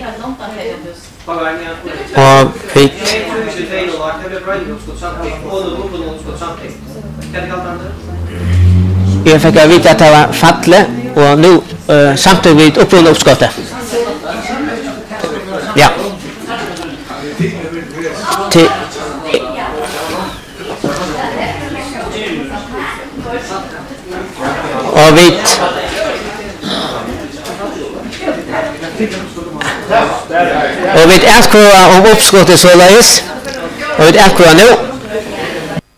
Og vi jeg fikk å vite at det var fattelig, og nå samtidig vi opprunnet oppskottet. Ja. Og vi er akkurat om oppskottet så løs, og vi er akkurat nå.